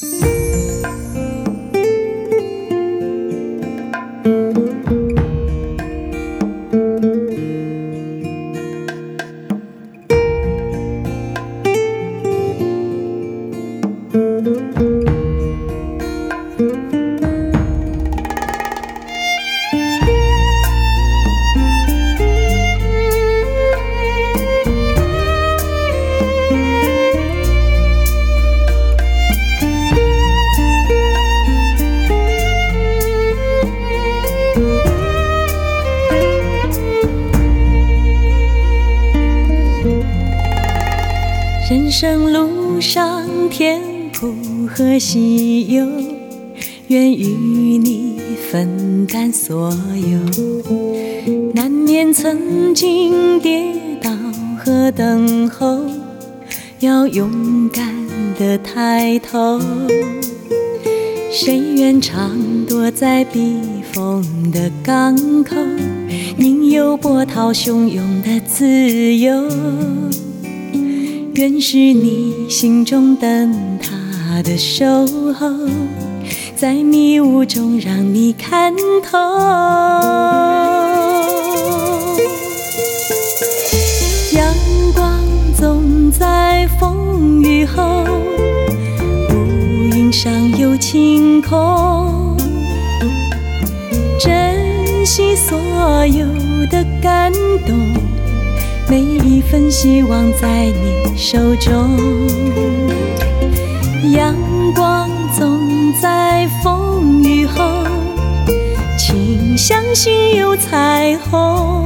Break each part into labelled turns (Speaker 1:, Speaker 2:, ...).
Speaker 1: 人生路上甜苦和喜忧，愿与你分担所有。难免曾经跌倒和等候，要勇敢地抬头。谁愿常躲在避风的港口，宁有波涛汹涌的自由。愿是你心中灯塔的守候，在迷雾中让你看透。阳光总在风雨后，乌云上有晴空。珍惜所有的感动，每一份希望在你手中。阳光总在风雨后，请相信有彩虹。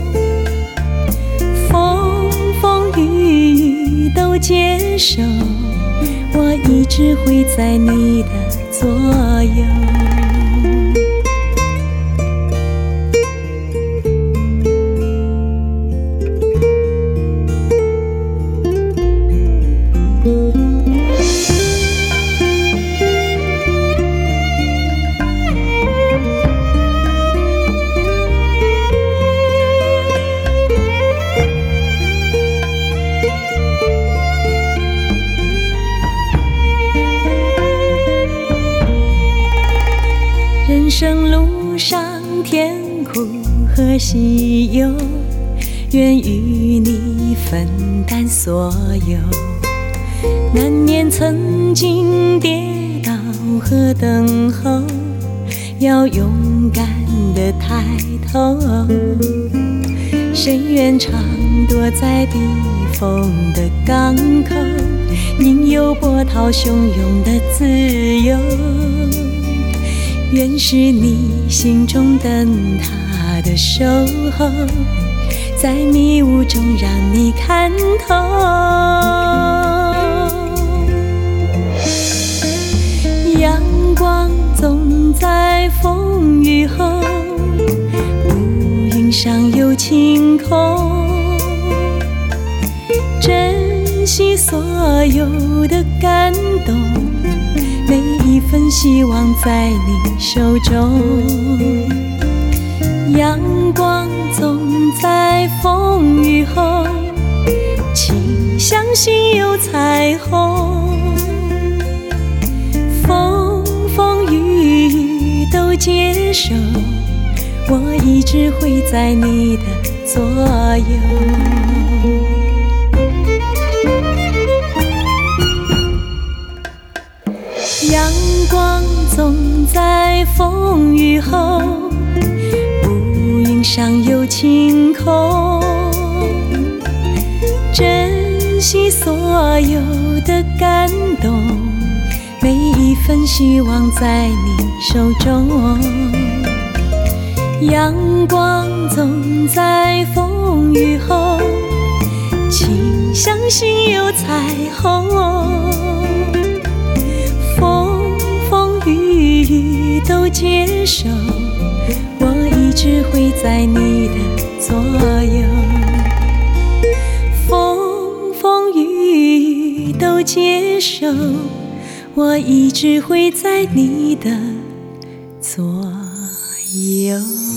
Speaker 1: 风风雨雨都接受，我一直会在你的左右。人生路上甜苦和喜忧，愿与你分担所有。难免曾经跌倒和等候，要勇敢地抬头。谁愿常躲在避风的港口，宁有波涛汹涌的自由。愿是你心中灯塔的守候，在迷雾中让你看透。阳光总在风雨后，乌云上有晴空。珍惜所有的感动，每一份希望在你手中。阳光总在风雨后，请相信有彩虹。风风雨雨都接受，我一直会在你的左右。阳光总在风雨后，乌云上有晴空。珍惜所有的感动，每一份希望在你手中。阳光总在风雨后，请相信有彩虹。风风雨雨都接受，我一直会在你的左右。风风雨雨都接受，我一直会在你的左右。